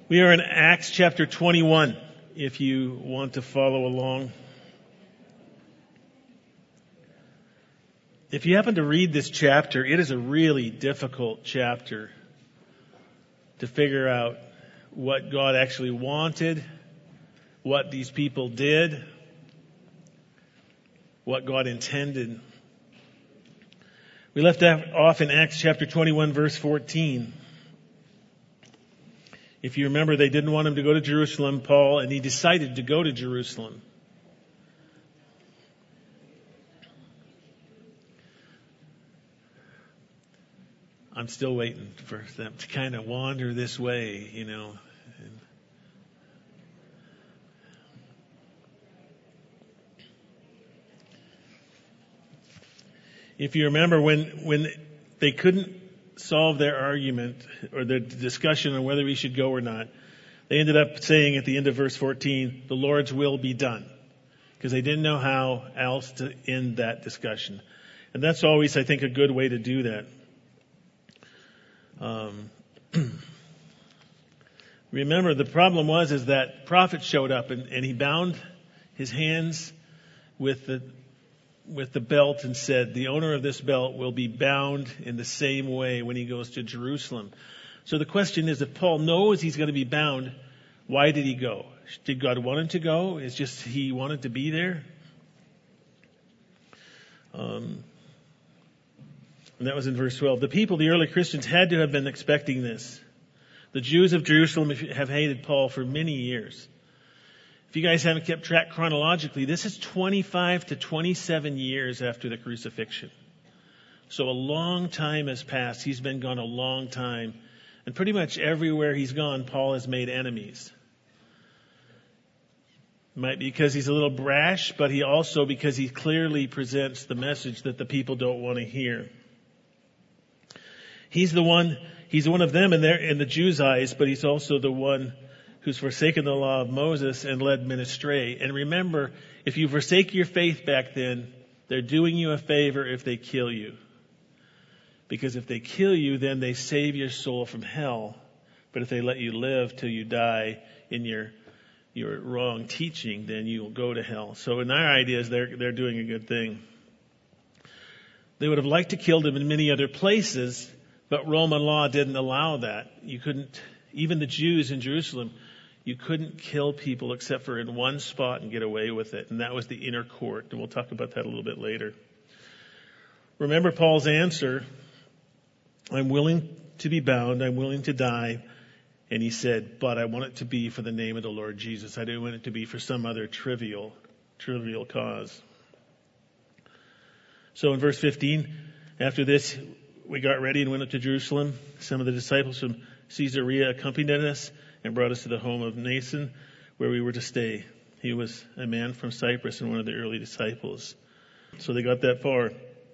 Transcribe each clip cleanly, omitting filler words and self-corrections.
We are in Acts chapter 21, if you want to follow along. If you happen to read this chapter, it is a really difficult chapter to figure out what God actually wanted, what these people did, what God intended. We left off in Acts chapter 21, verse 14. If you remember, they didn't want him to go to Jerusalem, Paul, and he decided to go to Jerusalem. I'm still waiting for them to kind of wander this way, you know. If you remember, when they couldn't solve their argument or their discussion on whether we should go or not, they ended up saying at the end of verse 14, the Lord's will be done. Because they didn't know how else to end that discussion. And that's always, I think, a good way to do that. Remember, the problem is that prophet showed up and he bound his hands with the belt and said, the owner of this belt will be bound in the same way when he goes to Jerusalem. So the question is, if Paul knows he's going to be bound, why did he go? Did God want him to go? It's just he wanted to be there? And that was in verse 12. The people, the early Christians, had to have been expecting this. The Jews of Jerusalem have hated Paul for many years. If you guys haven't kept track chronologically, this is 25 to 27 years after the crucifixion. So a long time has passed. He's been gone a long time. And pretty much everywhere he's gone, Paul has made enemies. Might be because he's a little brash, but he also because he clearly presents the message that the people don't want to hear. He's one of them in the Jews' eyes, but he's also the one who's forsaken the law of Moses and led men astray. And remember, if you forsake your faith back then, they're doing you a favor if they kill you. Because if they kill you, then they save your soul from hell. But if they let you live till you die in your wrong teaching, then you will go to hell. So in our ideas, they're doing a good thing. They would have liked to kill him in many other places, but Roman law didn't allow that. You couldn't, even the Jews in Jerusalem, you couldn't kill people except for in one spot and get away with it. And that was the inner court. And we'll talk about that a little bit later. Remember Paul's answer. I'm willing to be bound. I'm willing to die. And he said, but I want it to be for the name of the Lord Jesus. I don't want it to be for some other trivial cause. So in verse 15, after this, we got ready and went up to Jerusalem. Some of the disciples from Caesarea accompanied us and brought us to the home of Mnason, where we were to stay. He was a man from Cyprus and one of the early disciples. So they got that far.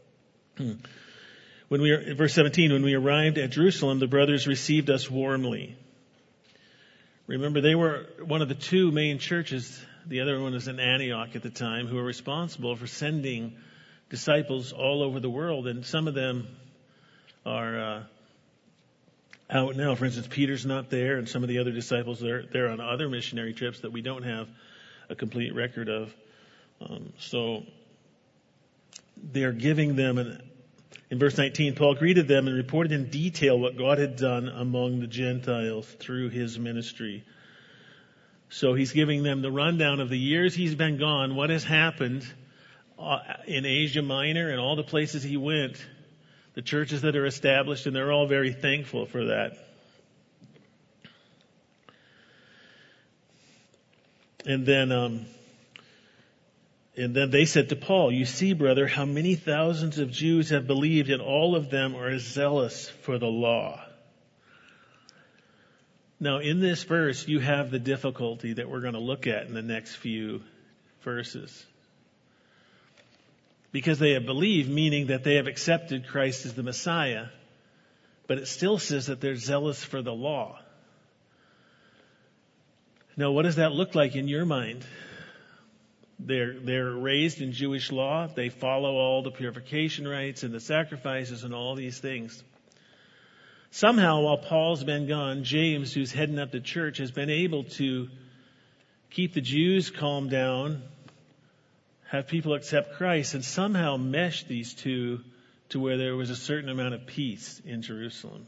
Verse 17, when we arrived at Jerusalem, the brothers received us warmly. Remember, they were one of the two main churches. The other one was in Antioch at the time, who were responsible for sending disciples all over the world. And some of them are out now. For instance, Peter's not there, and some of the other disciples, they're on other missionary trips that we don't have a complete record of. So they're giving them, in verse 19, Paul greeted them and reported in detail what God had done among the Gentiles through his ministry. So he's giving them the rundown of the years he's been gone, what has happened in Asia Minor and all the places he went, the churches that are established, and they're all very thankful for that. And then they said to Paul, you see, brother, how many thousands of Jews have believed, and all of them are zealous for the law. Now, in this verse, you have the difficulty that we're going to look at in the next few verses. Because they have believed, meaning that they have accepted Christ as the Messiah, but it still says that they're zealous for the law. Now, what does that look like in your mind? They're raised in Jewish law. They follow all the purification rites and the sacrifices and all these things. Somehow, while Paul's been gone, James, who's heading up the church, has been able to keep the Jews calmed down, have people accept Christ, and somehow mesh these two to where there was a certain amount of peace in Jerusalem.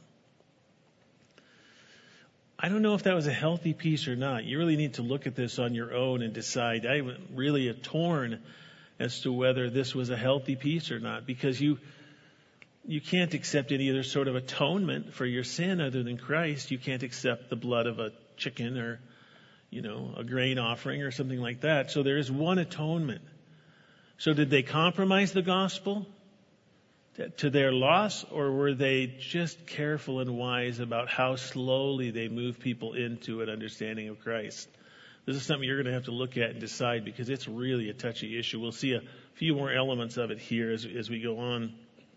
I don't know if that was a healthy peace or not. You really need to look at this on your own and decide. I'm really torn as to whether this was a healthy peace or not, because you can't accept any other sort of atonement for your sin other than Christ. You can't accept the blood of a chicken or, a grain offering or something like that. So there is one atonement. So did they compromise the gospel to their loss, or were they just careful and wise about how slowly they move people into an understanding of Christ? This is something you're going to have to look at and decide, because it's really a touchy issue. We'll see a few more elements of it here as we go on.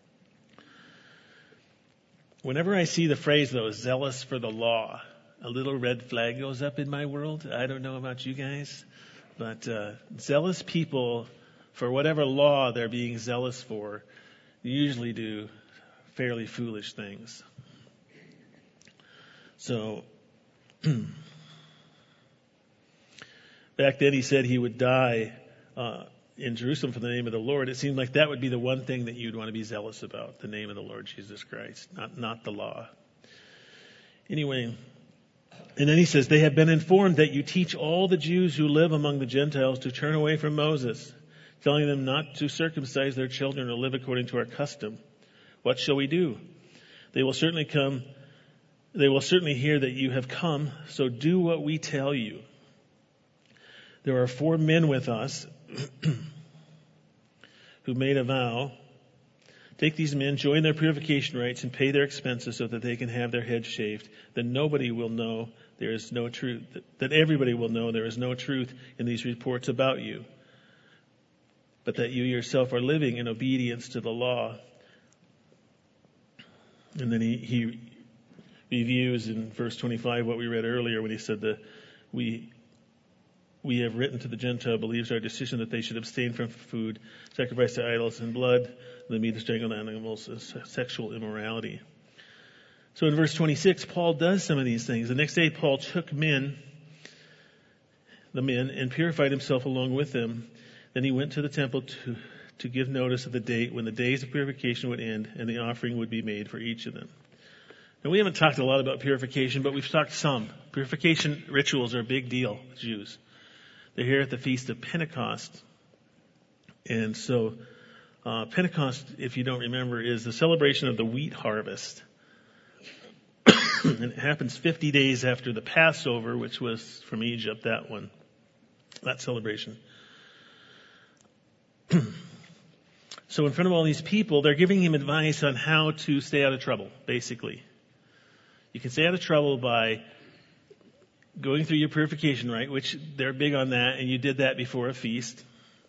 Whenever I see the phrase, though, zealous for the law, a little red flag goes up in my world. I don't know about you guys, but zealous people, for whatever law they're being zealous for, usually do fairly foolish things. So, back then he said he would die in Jerusalem for the name of the Lord. It seemed like that would be the one thing that you'd want to be zealous about, the name of the Lord Jesus Christ, not the law. Anyway, and then he says, they have been informed that you teach all the Jews who live among the Gentiles to turn away from Moses, telling them not to circumcise their children or live according to our custom. What shall we do? They will certainly hear that you have come, so do what we tell you. There are 4 men with us who made a vow. Take these men, join their purification rites, and pay their expenses so that they can have their heads shaved. Then nobody will know there is no truth, that everybody will know there is no truth in these reports about you, but that you yourself are living in obedience to the law. And then he reviews in verse 25 what we read earlier when he said that we have written to the Gentile believers our decision that they should abstain from food sacrificed to idols and blood, the meat of strangled animals, sexual immorality. So in verse 26, Paul does some of these things. The next day, Paul took the men, and purified himself along with them. Then he went to the temple to give notice of the date when the days of purification would end and the offering would be made for each of them. Now, we haven't talked a lot about purification, but we've talked some. Purification rituals are a big deal with Jews. They're here at the Feast of Pentecost. And so Pentecost, if you don't remember, is the celebration of the wheat harvest. And it happens 50 days after the Passover, which was from Egypt, that celebration. So in front of all these people, they're giving him advice on how to stay out of trouble, basically. You can stay out of trouble by going through your purification rite, which they're big on that, and you did that before a feast.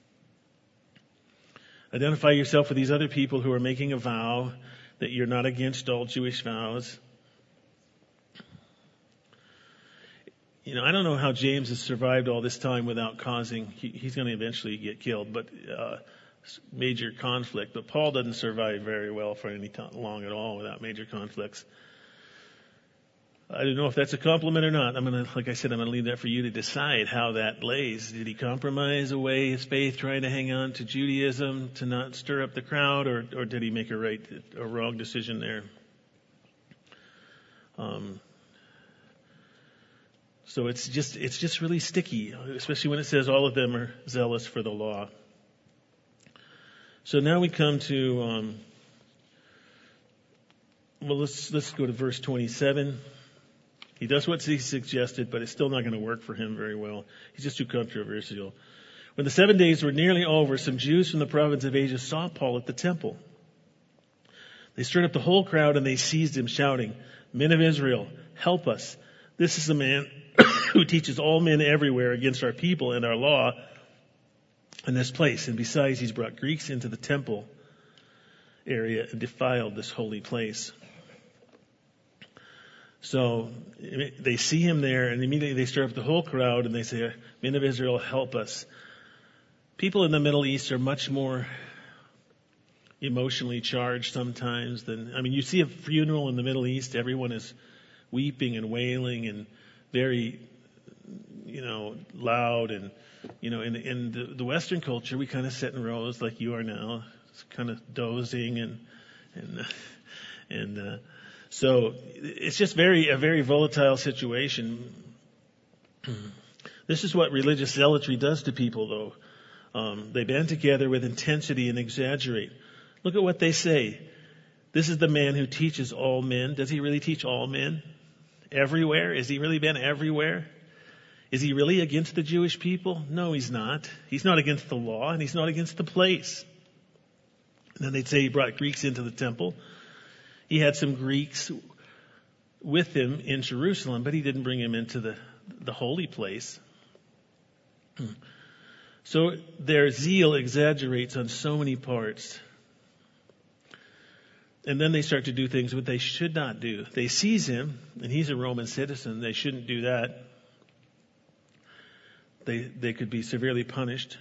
Identify yourself with these other people who are making a vow that you're not against all Jewish vows. I don't know how James has survived all this time without causing, he's going to eventually get killed, but major conflict. But Paul doesn't survive very well for any long at all without major conflicts. I don't know if that's a compliment or not. Like I said, I'm going to leave that for you to decide how that lays. Did he compromise away his faith, trying to hang on to Judaism to not stir up the crowd, or did he make a wrong decision there? So it's just really sticky, especially when it says all of them are zealous for the law. So now we come to, let's go to verse 27. He does what he suggested, but it's still not going to work for him very well. He's just too controversial. When the 7 days were nearly over, some Jews from the province of Asia saw Paul at the temple. They stirred up the whole crowd and they seized him, shouting, "Men of Israel, help us. This is a man who teaches all men everywhere against our people and our law in this place. And besides, he's brought Greeks into the temple area and defiled this holy place." So they see him there, and immediately they stir up the whole crowd and they say, "Men of Israel, help us." People in the Middle East are much more emotionally charged sometimes. You see a funeral in the Middle East, everyone is weeping and wailing and very, loud. And, in the Western culture, we kind of sit in rows like you are now, kind of dozing so it's just a very volatile situation. This is what religious zealotry does to people, though. They band together with intensity and exaggerate. Look at what they say. This is the man who teaches all men. Does he really teach all men? Everywhere? Has he really been everywhere? Is he really against the Jewish people? No, he's not. He's not against the law, and he's not against the place. And then they'd say he brought Greeks into the temple. He had some Greeks with him in Jerusalem, but he didn't bring him into the holy place. So their zeal exaggerates on so many parts. And then they start to do things what they should not do. They seize him, and he's a Roman citizen. They shouldn't do that. They could be severely punished.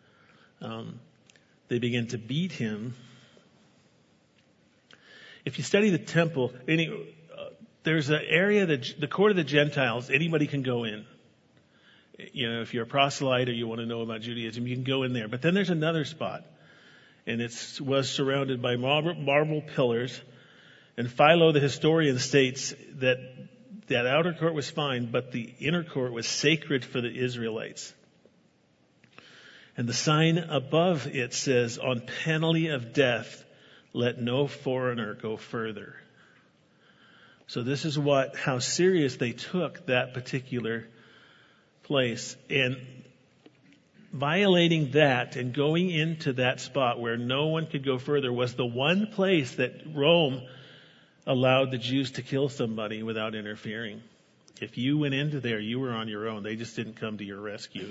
They begin to beat him. If you study the temple, there's an area that the court of the Gentiles, anybody can go in. If you're a proselyte or you want to know about Judaism, you can go in there. But then there's another spot, and it was surrounded by marble pillars. And Philo, the historian, states that outer court was fine, but the inner court was sacred for the Israelites. And the sign above it says, on penalty of death, let no foreigner go further. So this is how serious they took that particular place. And violating that and going into that spot where no one could go further was the one place that Rome allowed the Jews to kill somebody without interfering. If you went into there, you were on your own. They just didn't come to your rescue.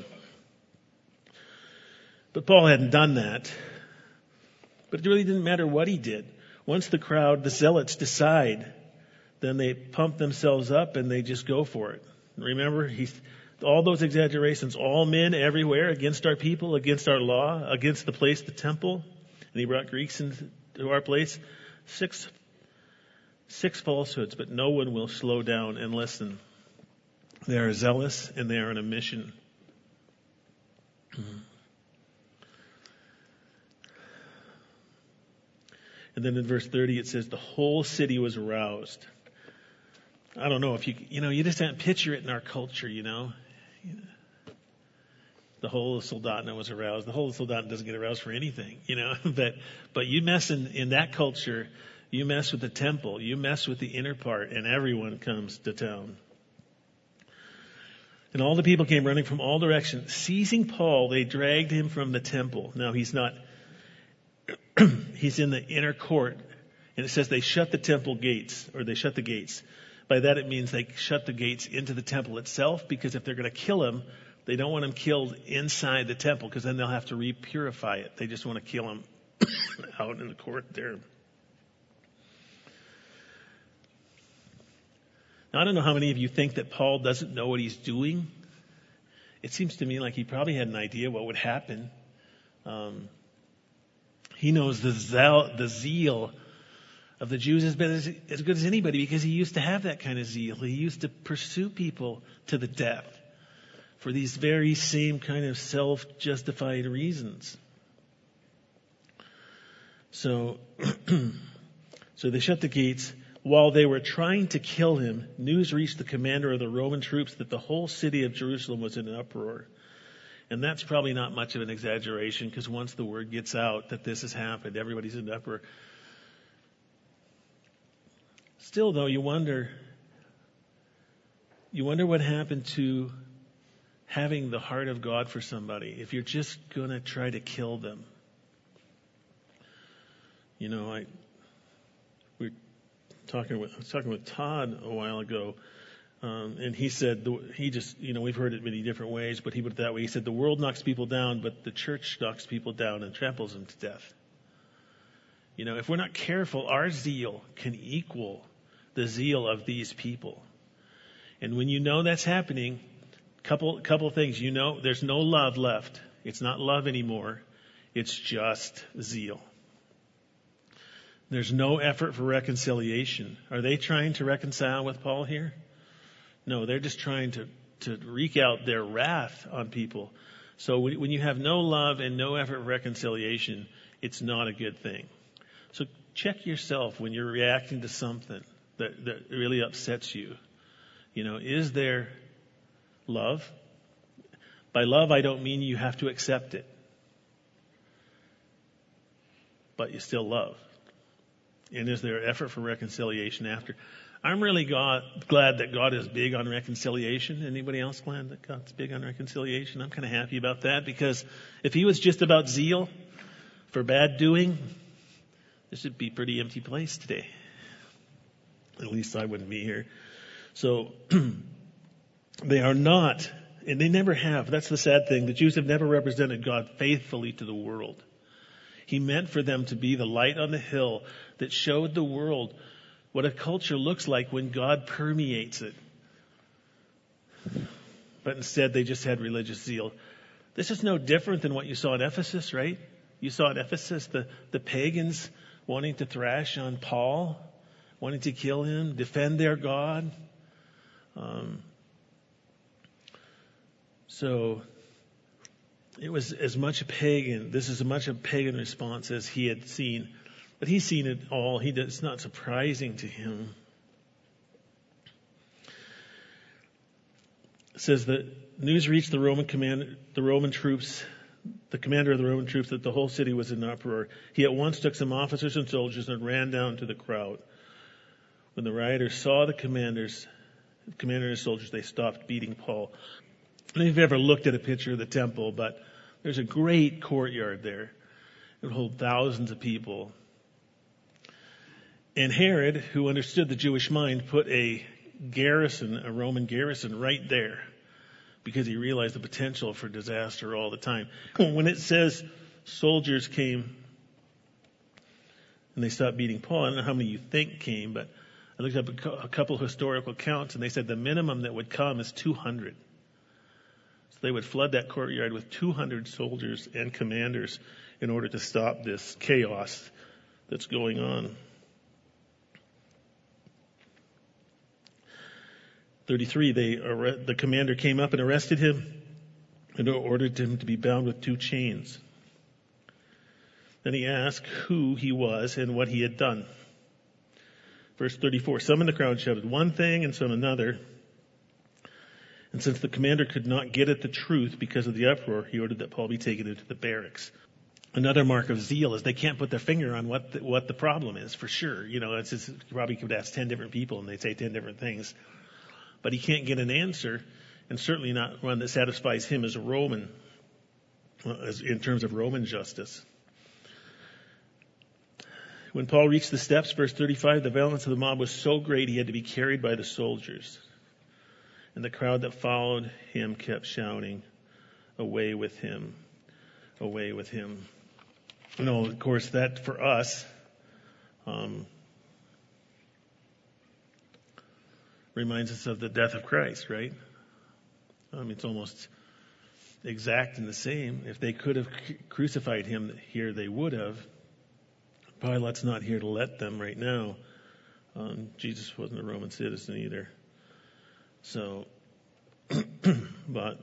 But Paul hadn't done that. But it really didn't matter what he did. Once the crowd, the zealots, decide, then they pump themselves up and they just go for it. Remember, all those exaggerations, all men everywhere, against our people, against our law, against the place, the temple. And he brought Greeks into our place. Six falsehoods, but no one will slow down and listen. They are zealous and they are on a mission. And then in verse 30 it says the whole city was aroused. I don't know if you just can't picture it in our culture, The whole Soldotna was aroused. The whole Soldotna doesn't get aroused for anything, But you mess in that culture, you mess with the temple, you mess with the inner part, and everyone comes to town. And all the people came running from all directions. Seizing Paul, they dragged him from the temple. Now he's in the inner court. And it says they shut the temple gates, or they shut the gates. By that it means they shut the gates into the temple itself, because if they're going to kill him, they don't want him killed inside the temple, because then they'll have to re-purify it. They just want to kill him out in the court there. Now, I don't know how many of you think that Paul doesn't know what he's doing. It seems to me like he probably had an idea what would happen. He knows the zeal of the Jews has been as good as anybody, because he used to have that kind of zeal. He used to pursue people to the death for these very same kind of self-justified reasons. So they shut the gates. While they were trying to kill him, news reached the commander of the Roman troops that the whole city of Jerusalem was in an uproar. And that's probably not much of an exaggeration, because once the word gets out that this has happened, everybody's in an uproar. Still, though, you wonder what happened to having the heart of God for somebody if you're just going to try to kill them. I was talking with Todd a while ago, and he said, we've heard it many different ways, but he put it that way. He said, the world knocks people down, but the church knocks people down and tramples them to death. If we're not careful, our zeal can equal the zeal of these people. And when that's happening, couple things, there's no love left. It's not love anymore. It's just zeal. There's no effort for reconciliation. Are they trying to reconcile with Paul here? No, they're just trying to wreak out their wrath on people. So when you have no love and no effort for reconciliation, it's not a good thing. So check yourself when you're reacting to something that really upsets you. Is there love? By love, I don't mean you have to accept it. But you still love. And is there effort for reconciliation after? I'm really glad that God is big on reconciliation. Anybody else glad that God's big on reconciliation? I'm kind of happy about that, because if he was just about zeal for bad doing, this would be a pretty empty place today. At least I wouldn't be here. So they are not, and they never have. That's the sad thing. The Jews have never represented God faithfully to the world. He meant for them to be the light on the hill that showed the world what a culture looks like when God permeates it. But instead, they just had religious zeal. This is no different than what you saw in Ephesus, right? You saw in Ephesus the pagans wanting to thrash on Paul, wanting to kill him, defend their God. So it was as much a pagan. This is as much a pagan response as he had seen. But he's seen it all. It's not surprising to him. It says that news reached the Roman troops, the commander of the Roman troops, that the whole city was in uproar. He at once took some officers and soldiers and ran down to the crowd. When the rioters saw the commander and his soldiers, they stopped beating Paul. I don't know if you've ever looked at a picture of the temple, but there's a great courtyard there. It would hold thousands of people. And Herod, who understood the Jewish mind, put a Roman garrison right there, because he realized the potential for disaster all the time. When it says soldiers came and they stopped beating Paul, I don't know how many you think came, but I looked up a couple of historical counts, and they said the minimum that would come is 200. So they would flood that courtyard with 200 soldiers and commanders in order to stop this chaos that's going on. 33, the commander came up and arrested him and ordered him to be bound with 2 chains. Then he asked who he was and what he had done. Verse 34, some in the crowd shouted one thing and some another. And since the commander could not get at the truth because of the uproar, he ordered that Paul be taken into the barracks. Another mark of zeal is they can't put their finger on what the problem is, for sure. It's just, you probably could ask 10 different people and they'd say 10 different things. But he can't get an answer, and certainly not one that satisfies him as a Roman, in terms of Roman justice. When Paul reached the steps, verse 35, the violence of the mob was so great he had to be carried by the soldiers. And the crowd that followed him kept shouting, "Away with him, away with him." Of course, that for us reminds us of the death of Christ, right? It's almost exact and the same. If they could have crucified him here, they would have. Pilate's not here to let them right now. Jesus wasn't a Roman citizen either. So, but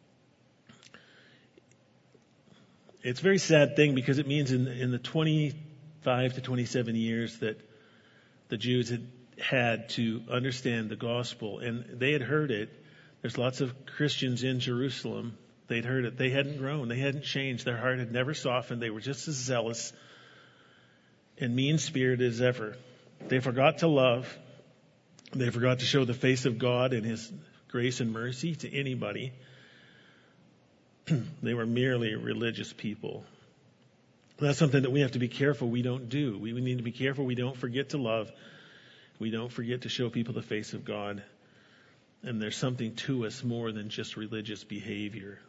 it's a very sad thing, because it means in the 25 to 27 years that the Jews had to understand the gospel, and they had heard it. There's lots of Christians in Jerusalem. They'd heard it. They hadn't grown. They hadn't changed. Their heart had never softened. They were just as zealous and mean-spirited as ever. They forgot to love. They forgot to show the face of God and His grace and mercy to anybody. They were merely religious people. That's something that we have to be careful we don't do. We need to be careful we don't forget to love. We don't forget to show people the face of God. And there's something to us more than just religious behavior.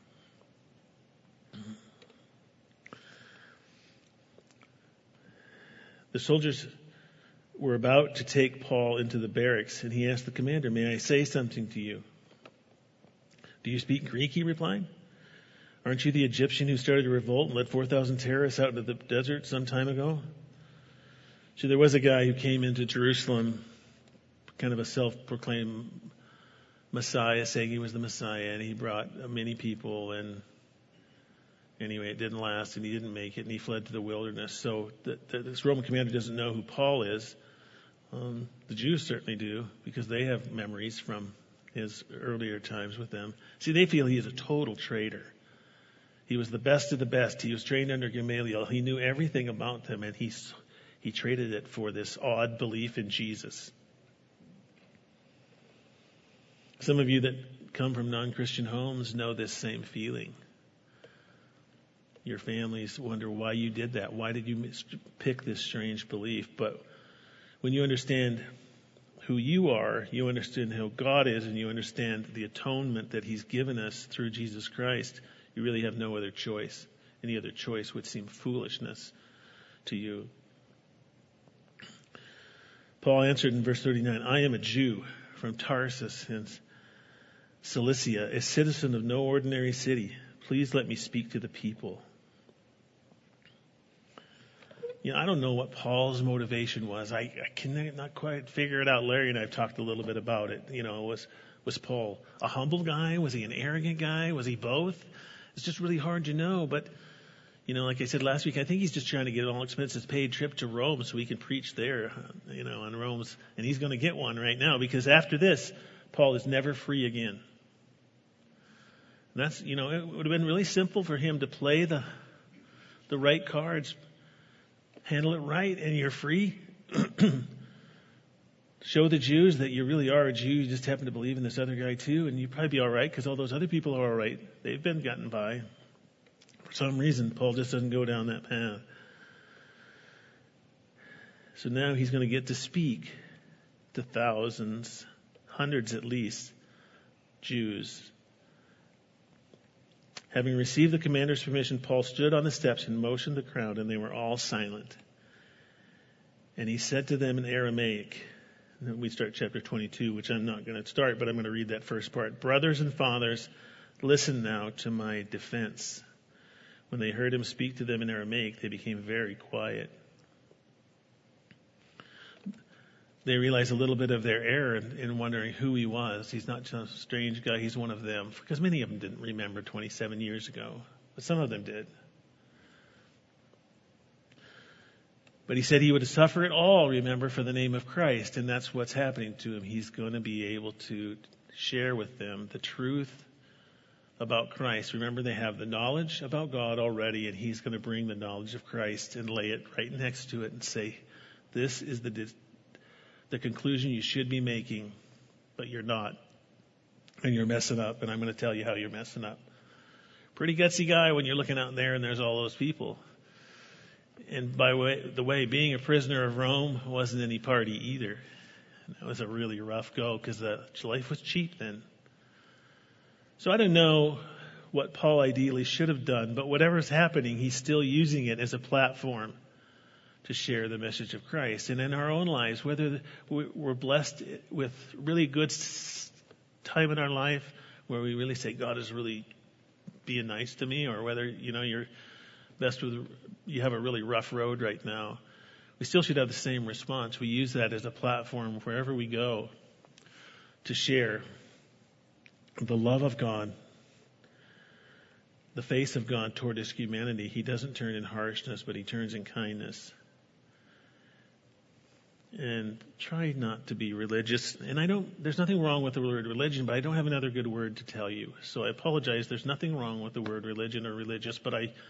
The soldiers were about to take Paul into the barracks, and he asked the commander, "May I say something to you?" "Do you speak Greek?" he replied. "Aren't you the Egyptian who started a revolt and led 4,000 terrorists out into the desert some time ago?" So there was a guy who came into Jerusalem, kind of a self-proclaimed Messiah, saying he was the Messiah, and he brought many people, and anyway, it didn't last, and he didn't make it, and he fled to the wilderness. So this Roman commander doesn't know who Paul is. The Jews certainly do, because they have memories from his earlier times with them. See, they feel he is a total traitor. He was the best of the best. He was trained under Gamaliel. He knew everything about them, and he traded it for this odd belief in Jesus. Some of you that come from non-Christian homes know this same feeling. Your families wonder why you did that. Why did you pick this strange belief? But when you understand who you are, you understand who God is, and you understand the atonement that He's given us through Jesus Christ, you really have no other choice. Any other choice would seem foolishness to you. Paul answered in verse 39, I am a Jew from Tarsus in Cilicia, a citizen of no ordinary city. Please let me speak to the people. I don't know what Paul's motivation was. I can not quite figure it out. Larry and I have talked a little bit about it. Was Paul a humble guy? Was he an arrogant guy? Was he both? It's just really hard to know. But, like I said last week, I think he's just trying to get an all-expenses paid trip to Rome so he can preach there, on Rome's. And he's going to get one right now, because after this, Paul is never free again. And that's, it would have been really simple for him to play the right cards, handle it right, and you're free. Show the Jews that you really are a Jew. You just happen to believe in this other guy too, and you'd probably be all right because all those other people are all right. They've been gotten by. For some reason, Paul just doesn't go down that path. So now he's going to get to speak to thousands, hundreds at least, Jews. Having received the commander's permission, Paul stood on the steps and motioned the crowd, and they were all silent. And he said to them in Aramaic, and then we start chapter 22, which I'm not going to start, but I'm going to read that first part. Brothers and fathers, listen now to my defense. When they heard him speak to them in Aramaic, they became very quiet. They realized a little bit of their error in wondering who he was. He's not just a strange guy, he's one of them. Because many of them didn't remember 27 years ago, but some of them did. But he said he would suffer it all, remember, for the name of Christ. And that's what's happening to him. He's going to be able to share with them the truth about Christ. Remember, they have the knowledge about God already, and he's going to bring the knowledge of Christ and lay it right next to it and say, this is the conclusion you should be making, but you're not. And you're messing up, and I'm going to tell you how you're messing up. Pretty gutsy guy when you're looking out there and there's all those people. And by the way, being a prisoner of Rome wasn't any party either. That was a really rough go because life was cheap then. So I don't know what Paul ideally should have done, but whatever's happening, he's still using it as a platform to share the message of Christ. And in our own lives, whether we're blessed with really good time in our life where we really say, God is really being nice to me, or whether, you're blessed with, you have a really rough road right now, we still should have the same response. We use that as a platform wherever we go to share the love of God, the face of God toward his humanity. He doesn't turn in harshness, but he turns in kindness. And try not to be religious. And there's nothing wrong with the word religion, but I don't have another good word to tell you. So I apologize. There's nothing wrong with the word religion or religious, but I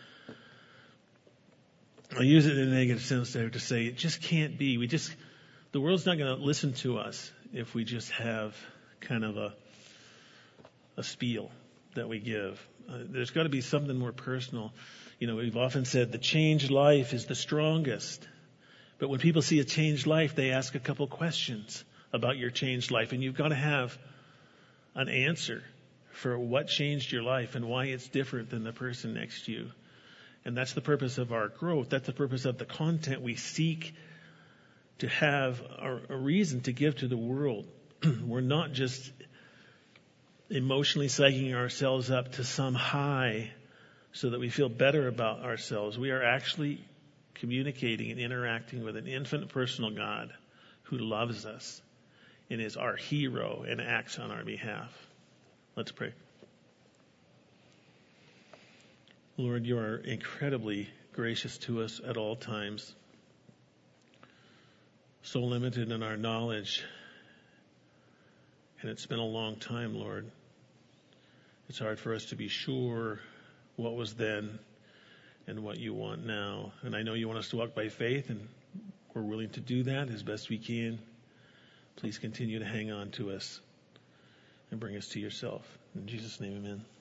use it in a negative sense there to say it just can't be. The world's not going to listen to us if we just have kind of a spiel that we give. There's got to be something more personal. We've often said the changed life is the strongest. But when people see a changed life, they ask a couple questions about your changed life. And you've got to have an answer for what changed your life and why it's different than the person next to you. And that's the purpose of our growth. That's the purpose of the content we seek to have a reason to give to the world. We're not just emotionally psyching ourselves up to some high so that we feel better about ourselves. We are actually communicating and interacting with an infinite personal God who loves us and is our hero and acts on our behalf. Let's pray. Lord, you are incredibly gracious to us at all times. So limited in our knowledge. And it's been a long time, Lord. It's hard for us to be sure what was then and what you want now. And I know you want us to walk by faith, and we're willing to do that as best we can. Please continue to hang on to us and bring us to yourself. In Jesus' name, amen.